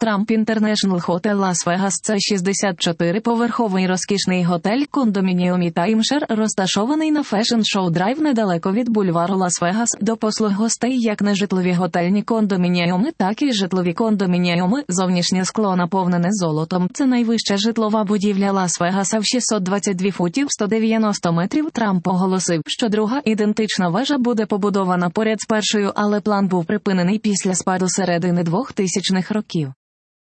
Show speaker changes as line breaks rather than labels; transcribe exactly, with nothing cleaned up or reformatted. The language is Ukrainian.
Трамп Інтернешнл Хотел Лас-Вегас – це шістдесят чотири поверховий розкішний готель кондомініум і таймшер, розташований на Фешн-Шоу Драйв недалеко від бульвару Лас-Вегас, до послуг гостей як нежитлові готельні кондомініуми, так і житлові кондомініуми. Зовнішнє скло наповнене золотом. Це найвища житлова будівля Лас-Вегаса в шістсот двадцять два футів сто дев'яносто метрів. Трамп оголосив, що друга ідентична вежа буде побудована поряд з першою, але план був припинений після спаду середини двохтисячних років.